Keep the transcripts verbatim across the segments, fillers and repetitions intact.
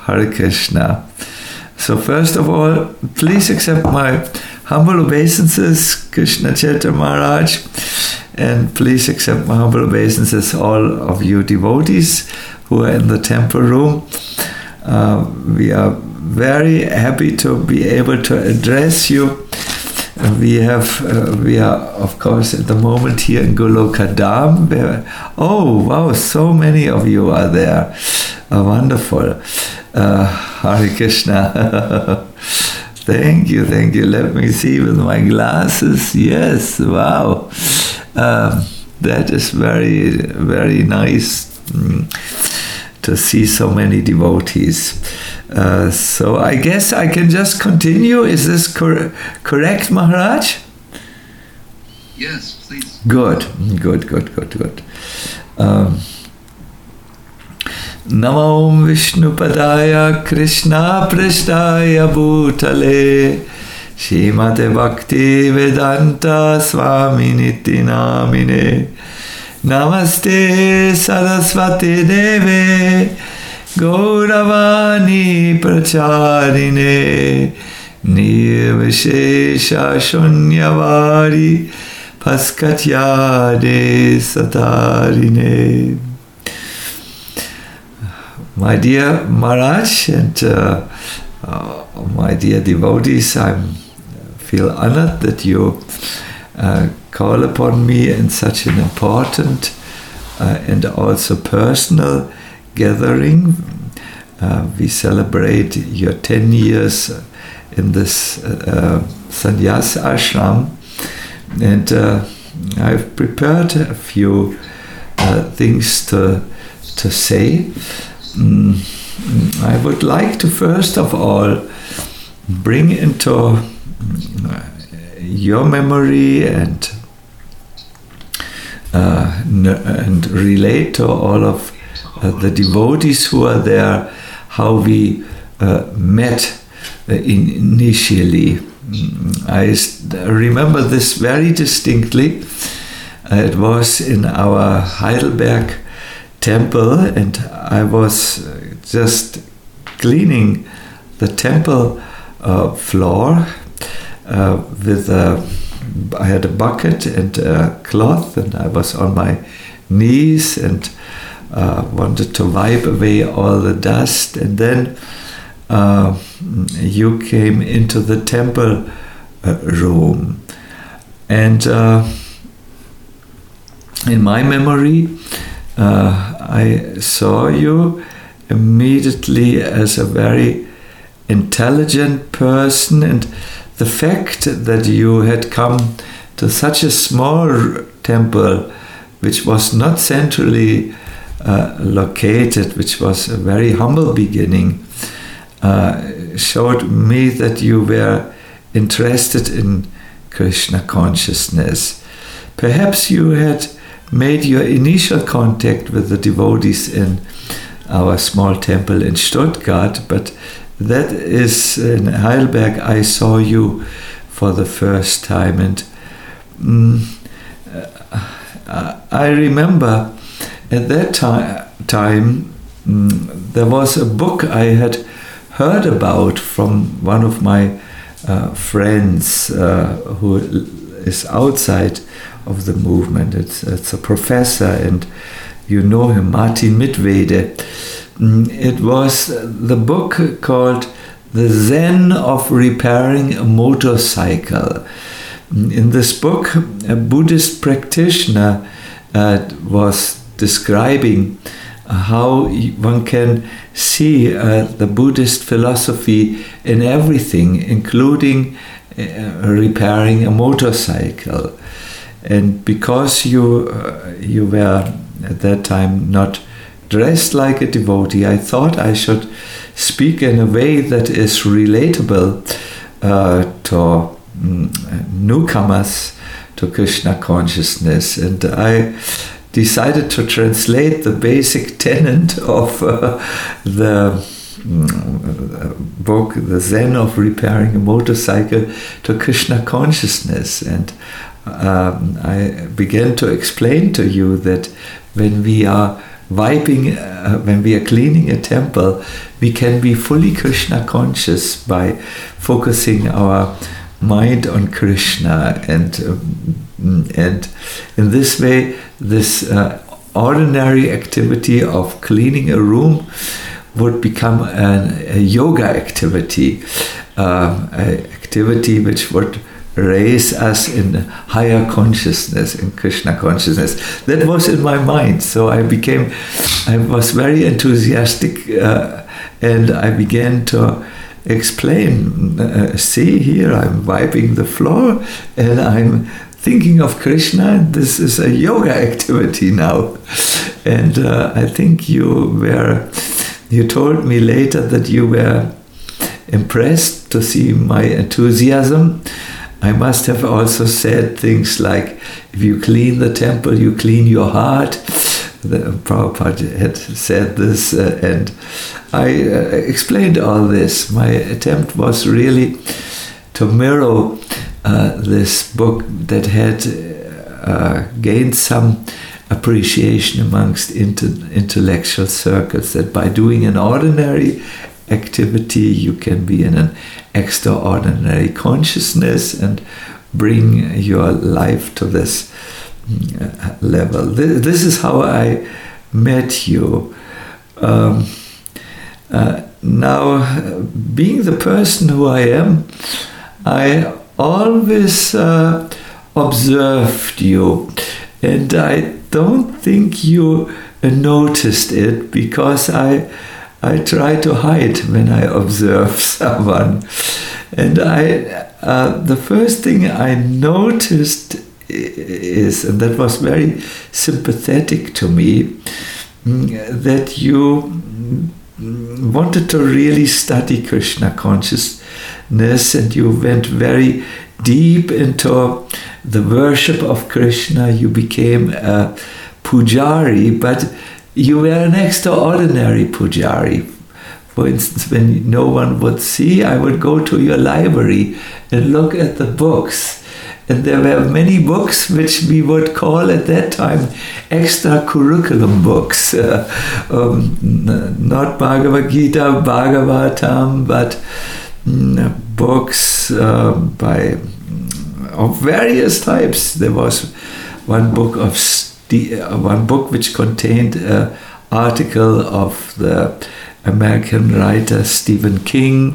Hare Krishna. So first of all, please accept my humble obeisances, Krishna Chaitanya Maharaj, and please accept my humble obeisances, all of you devotees who are in the temple room. Uh, we are very happy to be able to address you. Uh, we have, uh, we are of course at the moment here in Goloka Dham. Where, oh wow, so many of you are there. Uh, wonderful. Uh, Hare Krishna. Thank you, thank you. Let me see with my glasses. Yes, wow. Um, that is very, very nice mm, to see so many devotees. Uh, so I guess I can just continue. Is this cor- correct, Maharaj? Yes, please. Good, good, good, good, good. Um, Namo Vishnu Padaya Krishna Prasthaya Bhutale Shrimate Bhakti Vedanta Swami Niti Namine Namaste Saraswati Deve Gauravani Pracharine Nirvishesha Shunyavadi Paskatyade Satarine. My dear Maharaj and uh, uh, my dear devotees, I feel honored that you uh, call upon me in such an important uh, and also personal gathering. Uh, we celebrate your ten years in this uh, sannyas ashram, and uh, I've prepared a few uh, things to to say. Mm, I would like to first of all bring into your memory and uh, and relate to all of uh, the devotees who are there how we uh, met uh, in initially. I remember this very distinctly. Uh, it was in our Heidelberg temple, and I was just cleaning the temple uh, floor uh, with a, I had a bucket and a cloth, and I was on my knees and uh, wanted to wipe away all the dust, and then uh, you came into the temple uh, room, and uh, in my memory Uh, I saw you immediately as a very intelligent person, and the fact that you had come to such a small temple, which was not centrally uh, located, which was a very humble beginning, uh, showed me that you were interested in Krishna consciousness. Perhaps you had made your initial contact with the devotees in our small temple in Stuttgart, but that is in Heidelberg. I saw you for the first time, and mm, uh, I remember at that ti- time mm, there was a book I had heard about from one of my uh, friends uh, who is outside of the movement. It's, it's a professor, and you know him, Martin Midwede. It was the book called The Zen of Repairing a Motorcycle. In this book, a Buddhist practitioner uh, was describing how one can see uh, the Buddhist philosophy in everything, including uh, repairing a motorcycle. And because you uh, you were at that time not dressed like a devotee, I thought I should speak in a way that is relatable uh, to um, newcomers to Krishna consciousness. And I decided to translate the basic tenet of uh, the um, book, The Zen of Repairing a Motorcycle, to Krishna consciousness. And Um, I began to explain to you that when we are wiping, uh, when we are cleaning a temple, we can be fully Krishna conscious by focusing our mind on Krishna, and um, and in this way, this uh, ordinary activity of cleaning a room would become an, a yoga activity, uh, an activity which would raise us in higher consciousness, in Krishna consciousness. That was in my mind, so I became, I was very enthusiastic, uh, and I began to explain, uh, see here, I'm wiping the floor, and I'm thinking of Krishna, and this is a yoga activity now. And uh, I think you were, you told me later that you were impressed to see my enthusiasm. I must have also said things like, if you clean the temple, you clean your heart. The Prabhupada had said this, uh, and I uh, explained all this. My attempt was really to mirror uh, this book that had uh, gained some appreciation amongst inter- intellectual circles, that by doing an ordinary activity you can be in an extraordinary consciousness and bring your life to this uh, level. This, this is how I met you. Um, uh, now, being the person who I am, I always uh, observed you, and I don't think you noticed it, because I I try to hide when I observe someone. And I, uh, the first thing I noticed is, and that was very sympathetic to me, that you wanted to really study Krishna consciousness, and you went very deep into the worship of Krishna. You became a pujari, but you were an extraordinary pujari. For instance, when no one would see, I would go to your library and look at the books. And there were many books which we would call at that time extra curriculum books. Uh, um, not Bhagavad Gita, Bhagavatam, but mm, books uh, by of various types. There was one book of The, uh, one book which contained an article of the American writer Stephen King.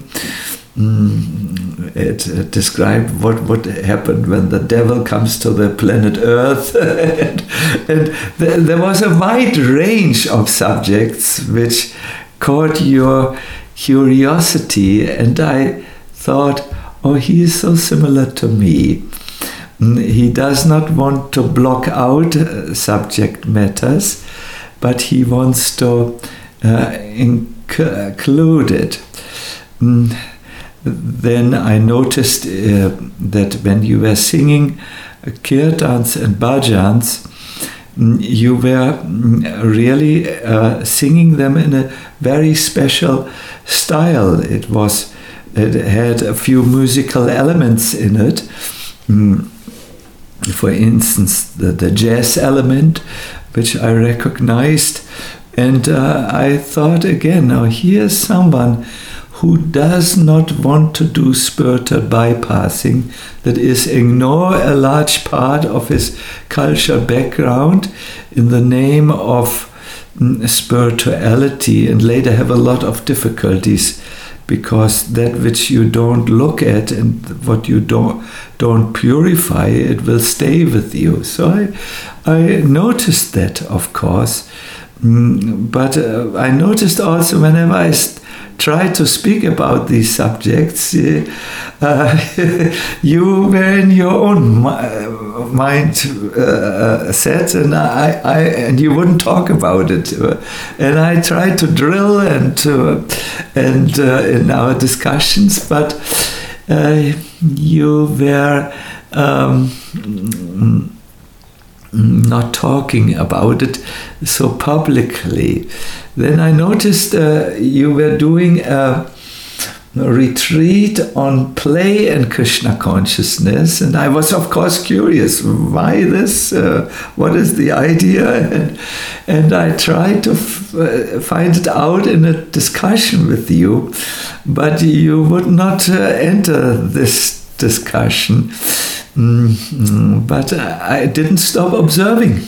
Mm, it, it described what would happen when the devil comes to the planet Earth. and and th- there was a wide range of subjects which caught your curiosity, and I thought, oh, he is so similar to me. He does not want to block out uh, subject matters, but he wants to uh, include it. Mm. Then I noticed uh, that when you were singing kirtans and bhajans, mm, you were mm, really uh, singing them in a very special style. It was, it had a few musical elements in it. Mm. For instance, the, the jazz element, which I recognized. And uh, I thought again, now here's someone who does not want to do spiritual bypassing, that is, ignore a large part of his culture background in the name of mm, spirituality, and later have a lot of difficulties, because that which you don't look at and what you don't don't purify, it will stay with you. So I, I noticed that, of course, mm, but uh, I noticed also whenever I st- try to speak about these subjects, uh, uh, you were in your own mi- mind uh, set, and I, I, and you wouldn't talk about it. And I tried to drill and uh, and uh, in our discussions, but uh, you were um, not talking about it so publicly. Then I noticed uh, you were doing a, retreat on play and Krishna consciousness, and I was of course curious, why this, uh, what is the idea, and, and I tried to f- uh, find it out in a discussion with you, but you would not uh, enter this discussion. Mm, but I didn't stop observing,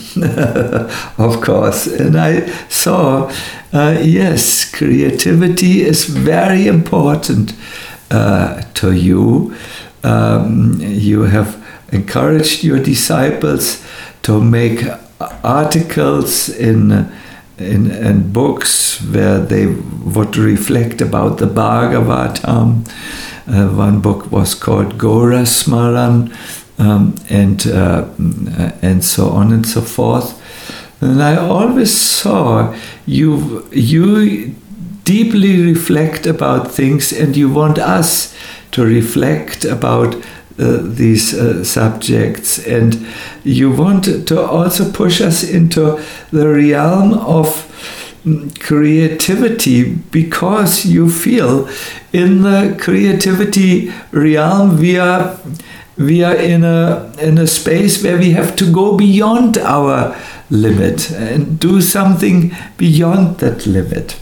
of course, and I saw, uh, yes, creativity is very important uh, to you. Um, you have encouraged your disciples to make articles in, in, in books where they would reflect about the Bhagavatam. Uh, one book was called Gora Smaran, um, and uh, and so on and so forth. And I always saw you you deeply reflect about things, and you want us to reflect about uh, these uh, subjects, and you want to also push us into the realm of creativity, because you feel in the creativity realm we are we are in a in a space where we have to go beyond our limit and do something beyond that limit.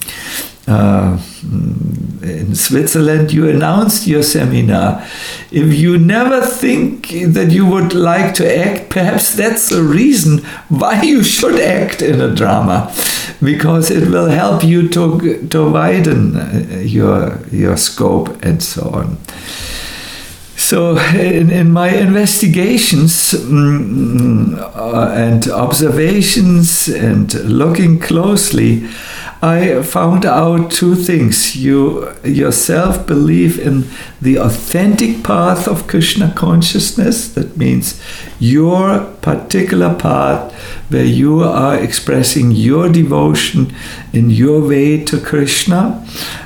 Uh, in Switzerland, you announced your seminar. If you never think that you would like to act, perhaps that's the reason why you should act in a drama, because it will help you to to widen your your scope and so on. So in, in my investigations mm, uh, and observations and looking closely, I found out two things. You yourself believe in the authentic path of Krishna consciousness. That means your particular path where you are expressing your devotion in your way to Krishna.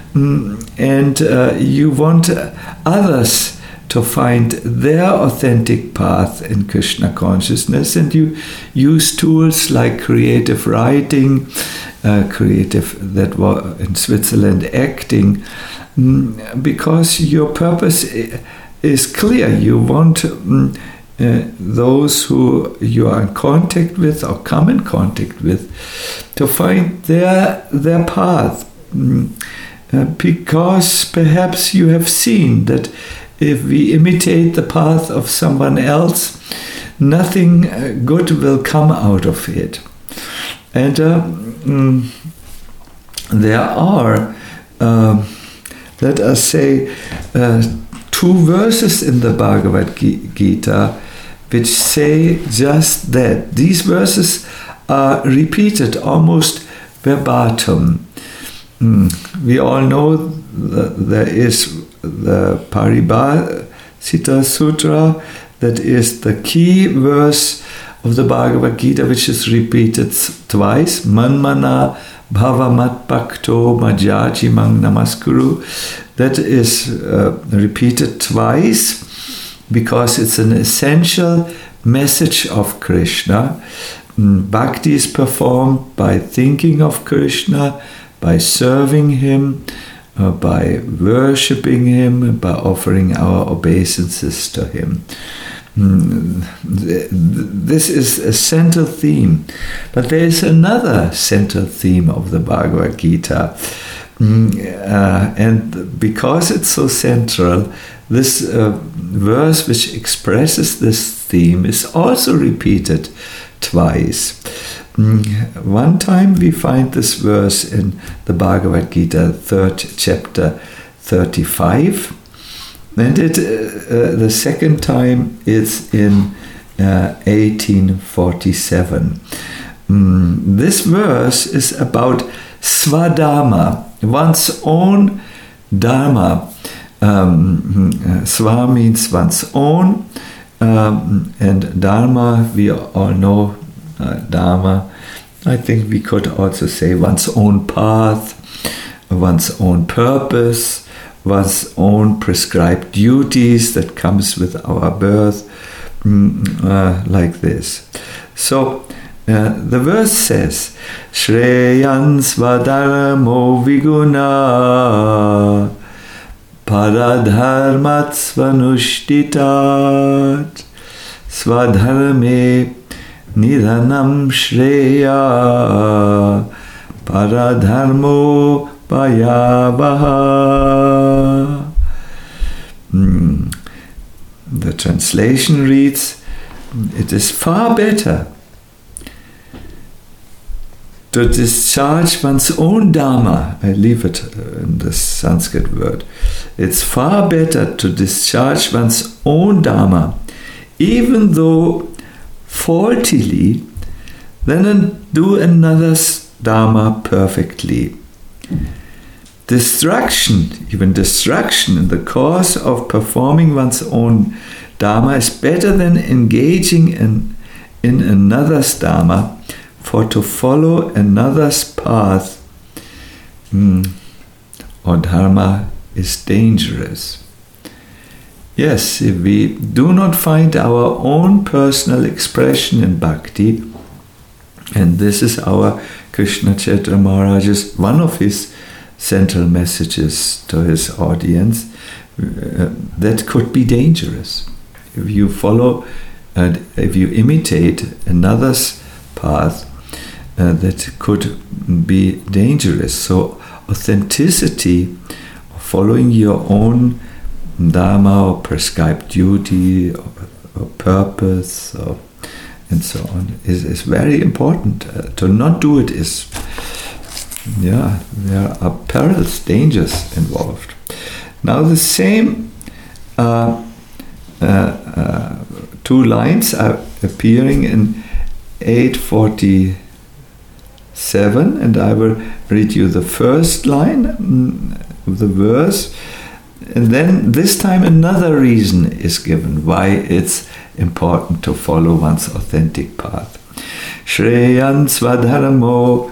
And uh, you want others to find their authentic path in Krishna consciousness, and you use tools like creative writing, uh, creative, that was in Switzerland, acting, because your purpose is clear. You want um, uh, those who you are in contact with or come in contact with to find their their path, uh, because perhaps you have seen that if we imitate the path of someone else, nothing good will come out of it. And uh, mm, there are, uh, let us say, uh, two verses in the Bhagavad Gita which say just that. These verses are repeated almost verbatim. Mm, we all know that there is the Paribhasita Sutra, that is the key verse of the Bhagavad Gita, which is repeated twice. Manmana bhava mat bhakto majaji mang namaskuru. That is uh, repeated twice because it's an essential message of Krishna. Bhakti is performed by thinking of Krishna, by serving him, Uh, by worshipping him, by offering our obeisances to him. Mm, this is a central theme. But there is another central theme of the Bhagavad Gita. Mm, uh, and because it's so central, this uh, verse which expresses this theme is also repeated twice. One time we find this verse in the Bhagavad Gita, third chapter, thirty-five, and it, uh, the second time it's in uh, eighteen forty-seven. Mm, this verse is about Swadharma, one's own dharma. Um, Swa means one's own, um, and dharma, we all know. Uh, Dharma, I think we could also say one's own path, one's own purpose, one's own prescribed duties that comes with our birth, mm, uh, like this. So uh, the verse says, Shreyan Swadharmo Viguna paradharmat svanushtitat swadharme nidhanam shreya paradharmo payavaha. Mm. The translation reads, it is far better to discharge one's own dharma. I leave it in the Sanskrit word. It's far better to discharge one's own dharma, even though faultily, than do another's dharma perfectly. Destruction, even destruction in the course of performing one's own dharma is better than engaging in, in another's dharma, for to follow another's path mm, or dharma is dangerous. Yes, if we do not find our own personal expression in bhakti, and this is our Krishna Chaitra Maharaj's, one of his central messages to his audience, uh, that could be dangerous. If you follow and if you imitate another's path, uh, that could be dangerous. So authenticity, following your own dharma or prescribed duty or, or purpose or, and so on, is, is very important. Uh, to not do it is, yeah, there are perils, dangers involved. Now the same uh, uh, uh, two lines are appearing in eight forty-seven, and I will read you the first line of the verse, and then this time another reason is given why it's important to follow one's authentic path. Shreyan swadharmo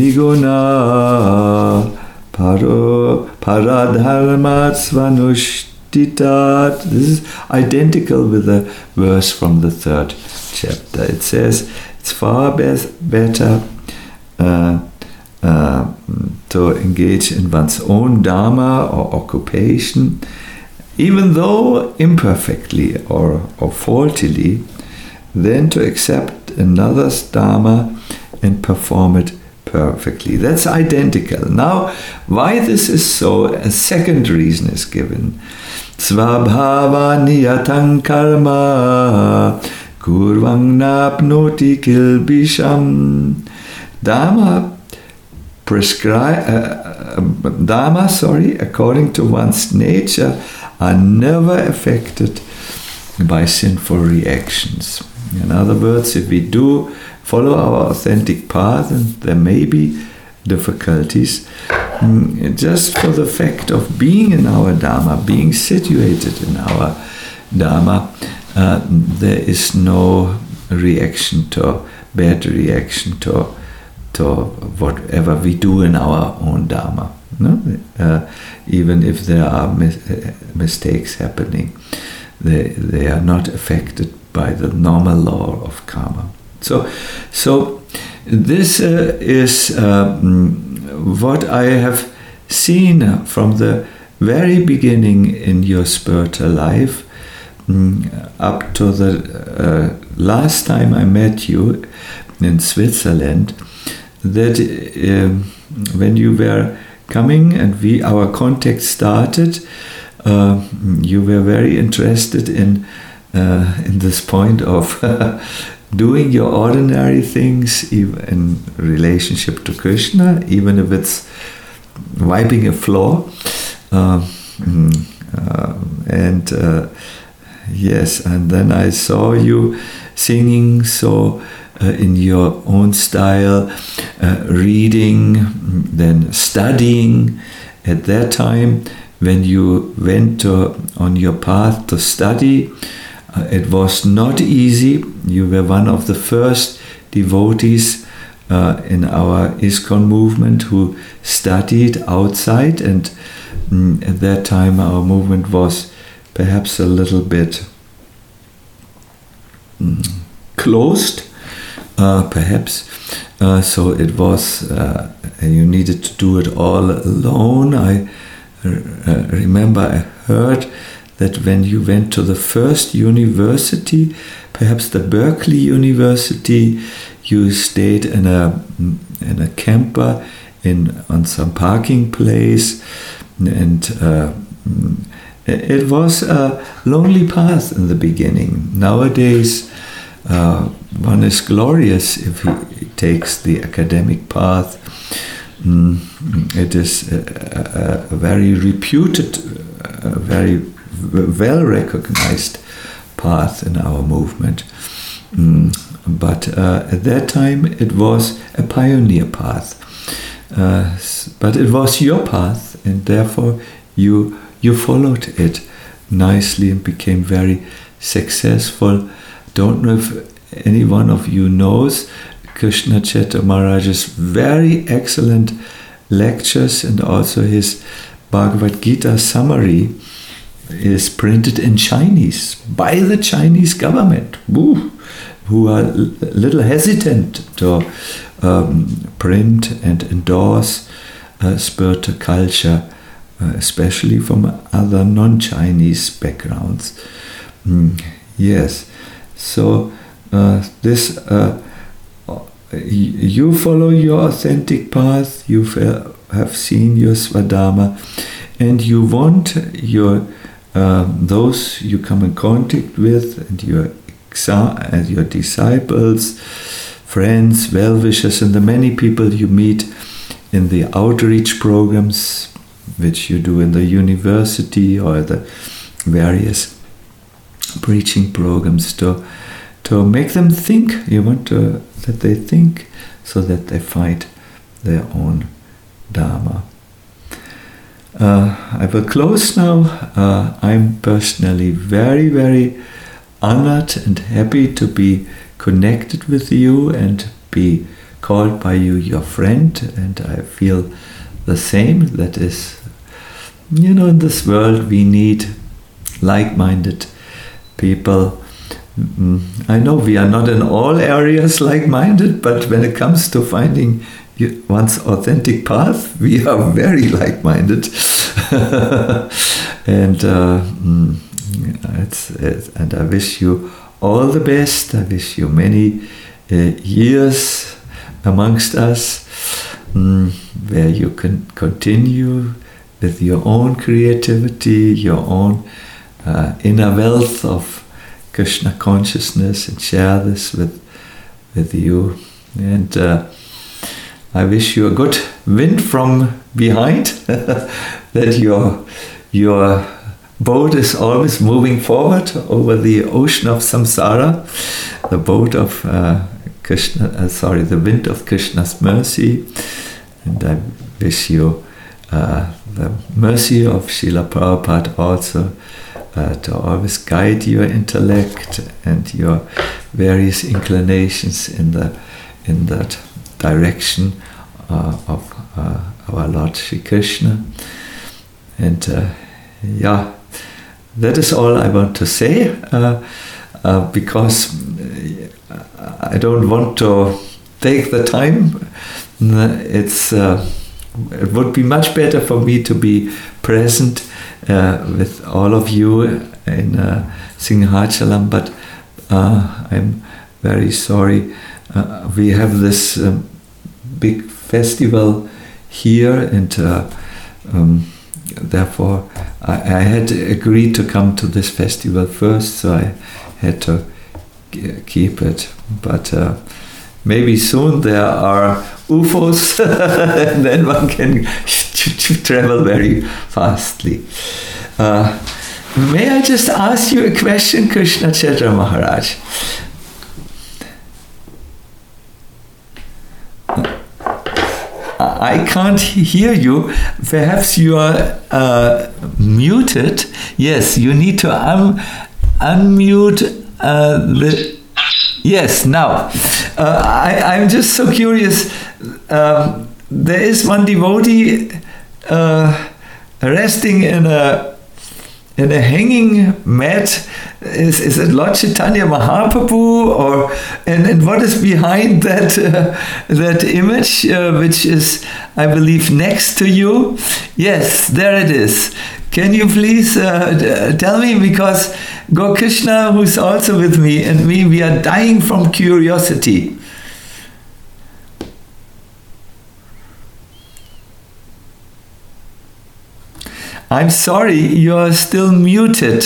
viguna paro paradharmat svanushtitat. This is identical with the verse from the third chapter. It says it's far be- better uh, uh, to engage in one's own dharma or occupation, even though imperfectly or, or faultily, than to accept another's dharma and perform it perfectly. That's identical. Now, why this is so, a second reason is given. Svabhava niyatang karma kurvang napnoti kilbisham. Dharma prescribe uh, dharma, sorry, according to one's nature, are never affected by sinful reactions. In other words, if we do follow our authentic path, and there may be difficulties, just for the fact of being in our dharma, being situated in our dharma, uh, there is no reaction to, bad reaction to, to whatever we do in our own dharma. No? Uh, even if there are mis- mistakes happening, they, they are not affected by the normal law of karma. So, so this uh, is uh, what I have seen from the very beginning in your spiritual life um, up to the uh, last time I met you in Switzerland, that uh, when you were coming and we our contact started, uh, you were very interested in uh, in this point of doing your ordinary things, even in relationship to Krishna, even if it's wiping a floor. Uh, uh, and uh, yes, and then I saw you singing so uh, in your own style, uh, reading, then studying. At that time, when you went to, on your path to study, Uh, it was not easy. You were one of the first devotees uh, in our ISKCON movement who studied outside, and mm, at that time our movement was perhaps a little bit mm, closed, uh, perhaps. Uh, so it was, uh, you needed to do it all alone. I uh, remember I heard that when you went to the first university, perhaps the Berkeley University, you stayed in a in a camper in on some parking place, and uh, it was a lonely path in the beginning. Nowadays, uh, one is glorious if he takes the academic path. Mm, it is a, a, a very reputed, a very well recognized path in our movement. Mm, but uh, at that time, it was a pioneer path. Uh, but it was your path, and therefore you you followed it nicely and became very successful. Don't know if any one of you knows Krishna Chaitra Maharaj's very excellent lectures, and also his Bhagavad Gita summary is printed in Chinese by the Chinese government, woo, who are a little hesitant to um, print and endorse uh, spiritual culture, uh, especially from other non-Chinese backgrounds. Mm, yes, so uh, this uh, you follow your authentic path, you have seen your Swadharma, and you want your um, those you come in contact with, and your exa- and your disciples, friends, well-wishers, and the many people you meet in the outreach programs which you do in the university or the various preaching programs, to to make them think. You want to, that they think, so that they find their own Dharma. Uh, I will close now. Uh, I'm personally very, very honored and happy to be connected with you and be called by you your friend, and I feel the same. That is, you know, in this world we need like-minded people. I know we are not in all areas like-minded, but when it comes to finding one's authentic path, we are very like-minded. and uh, it's, it's, and I wish you all the best. I wish you many uh, years amongst us, um, where you can continue with your own creativity, your own uh, inner wealth of Krishna consciousness, and share this with with you. And uh, I wish you a good wind from behind, that your your boat is always moving forward over the ocean of samsara, the boat of uh, Krishna. Uh, sorry, the wind of Krishna's mercy. And I wish you uh, the mercy of Srila Prabhupada also. Uh, to always guide your intellect and your various inclinations in the in that direction uh, of uh, our Lord Shri Krishna. And uh, yeah, that is all I want to say, uh, uh, because I don't want to take the time. It's uh, it would be much better for me to be present Uh, with all of you in uh, Singhachalam, but uh, I'm very sorry. Uh, we have this um, big festival here, and uh, um, therefore I, I had agreed to come to this festival first, so I had to g- keep it. But uh, maybe soon there are U F Os, and then one can travel very fastly. Uh, may I just ask you a question, Krishna Chaitra Maharaj? I can't hear you. Perhaps you are uh, muted. Yes, you need to un- unmute uh, the... Yes, now. Uh, I, I'm just so curious. Um, there is one devotee uh, resting in a in a hanging mat. Is, is it Lord Chaitanya Mahaprabhu, or and, and what is behind that uh, that image, uh, which is, I believe, next to you? Yes, there it is. Can you please uh, tell me, because Gokrishna, who's also with me, and me, we are dying from curiosity. I'm sorry, you are still muted.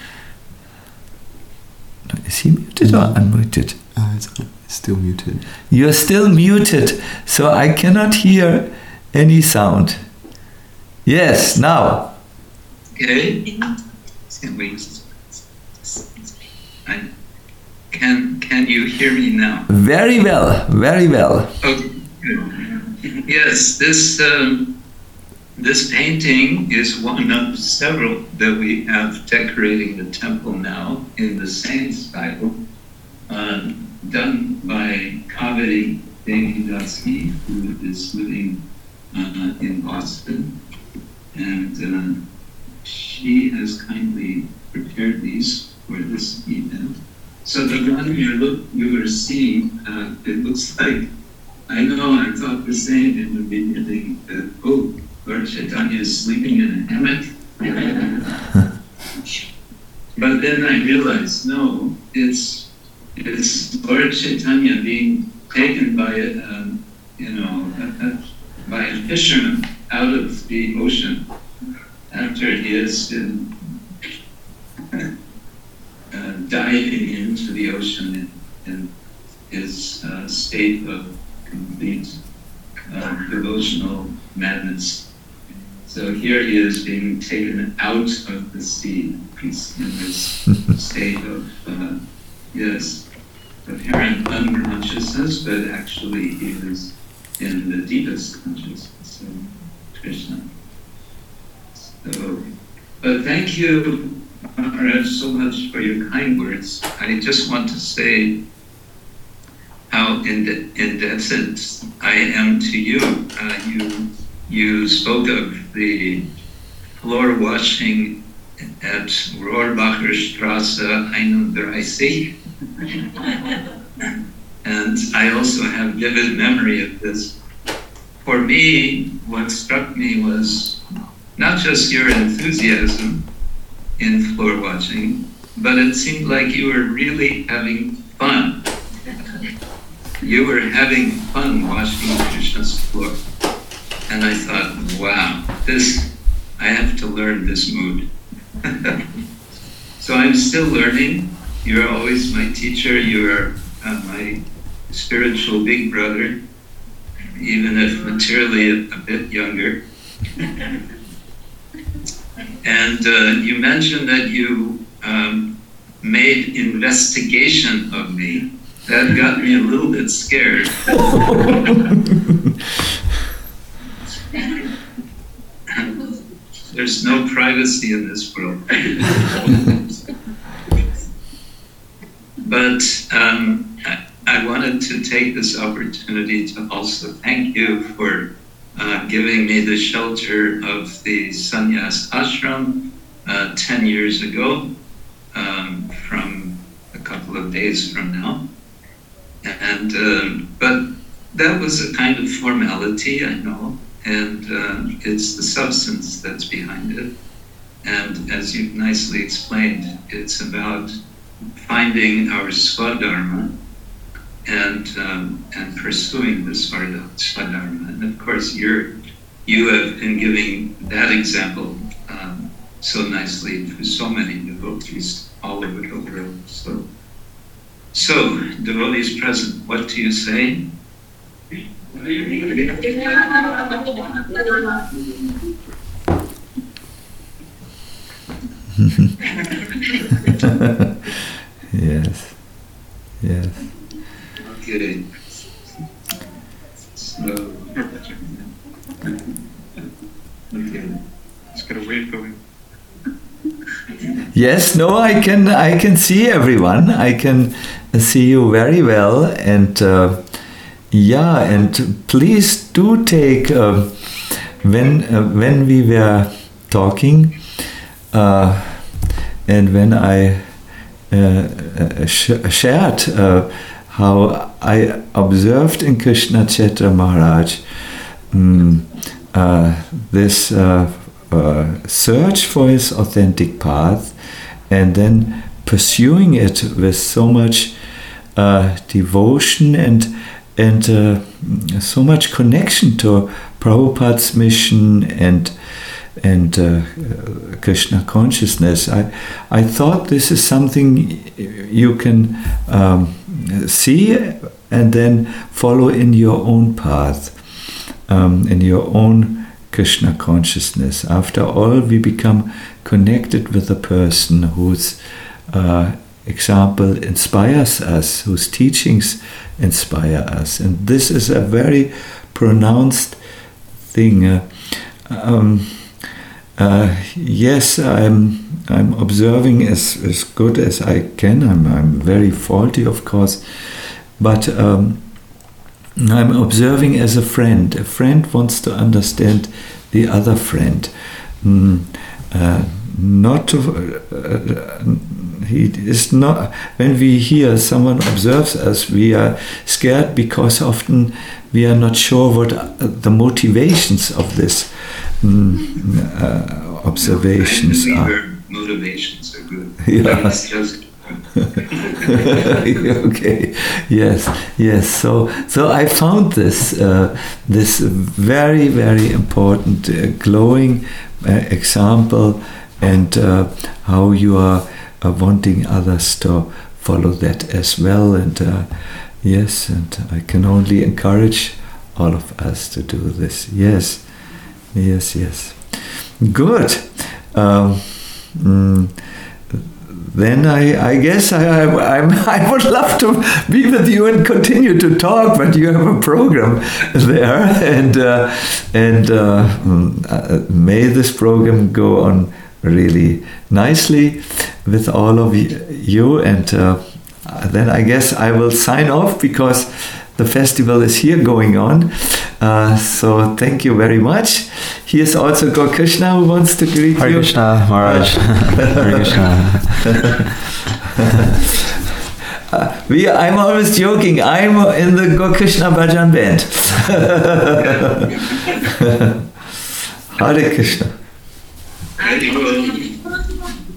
Is he muted or unmuted? Uh, it's, it's still muted. You're still muted, so I cannot hear any sound. Yes, now. Okay. Can we? I, can Can you hear me now? Very well, very well. Okay. Yes, this um, this painting is one of several that we have decorating the temple now in the same style, uh, done by Kaveri Devidasky, who is living uh, in Boston, and uh, she has kindly prepared these for this event. So the one you look you were seeing, uh, it looks like, I know I thought the same in the beginning, that, oh, Lord Chaitanya is sleeping in a hammock. But then I realized, no, it's it's Lord Chaitanya being taken by a, um, you know, a, a, by a fisherman out of the ocean after he has been uh, diving into the ocean in, in his uh, state of complete uh, devotional madness. So here he is being taken out of the sea. He's in this state of, uh, yes, apparent unconsciousness, but actually he is in the deepest consciousness of Krishna. So, but thank you, Maharaj, so much for your kind words. I just want to say how indebted I am to you. Uh, you. You spoke of the floor washing at Rohrbacher Strasse einunddreißig. And I also have vivid memory of this. For me, what struck me was not just your enthusiasm in floor washing, but it seemed like you were really having fun. You were having fun washing Krishna's floor. And I thought, wow, this, I have to learn this mood. So I'm still learning. You're always my teacher. You are uh, my spiritual big brother, even if materially a, a bit younger. And uh, you mentioned that you um, made investigation of me. That got me a little bit scared. There's no privacy in this world. But um, I, I wanted to take this opportunity to also thank you for uh, giving me the shelter of the sannyas ashram uh, ten years ago, um, from a couple of days from now. And um, but that was a kind of formality, I know. And uh, it's the substance that's behind it. And as you've nicely explained, it's about finding our swadharma and um, and pursuing the swadharma. And of course, you're you have been giving that example um, so nicely to so many devotees all over the world. So, so devotees present, what do you say? Yes, yes. Okay. So, okay. Just gotta wait for him. Yes, no, I can, I can see everyone. I can see you very well, and uh, yeah, and please do take uh, when uh, when we were talking. Uh, and when I uh, sh- shared uh, how I observed in Krishna Chaitra Maharaj um, uh, this uh, uh, search for his authentic path, and then pursuing it with so much uh, devotion and and uh, so much connection to Prabhupada's mission and and uh, Krishna consciousness. I I thought this is something you can um, see and then follow in your own path, um, in your own Krishna consciousness. After all, we become connected with a person whose uh, example inspires us, whose teachings inspire us. And this is a very pronounced thing. Uh, um, uh, yes, I'm I'm observing as, as good as I can. I'm, I'm very faulty, of course, but um, I'm observing as a friend. A friend wants to understand the other friend. Mm, uh, not to, uh, he is not. When we hear someone observes us, we are scared because often we are not sure what the motivations of this mm, uh, observations no, are. Motivations are good. Yes. Just okay. Yes. Yes. So, so I found this uh, this very very important uh, glowing uh, example, and uh, how you are uh, wanting others to follow that as well. And uh, yes, and I can only encourage all of us to do this. Yes. Yes. Yes. Good. Um, mm, Then I, I guess I, I, I'm, I would love to be with you and continue to talk, but you have a program there, and uh, and uh, uh, may this program go on really nicely with all of you. And uh, then I guess I will sign off because the festival is here going on. Uh, so thank you very much. Here's also Gaur Krishna who wants to greet Hare you. Krishna, Maharaj. Hare Krishna. uh, we, I'm always joking. I'm in the Gaur Krishna Bhajan band. Hare Krishna. Hare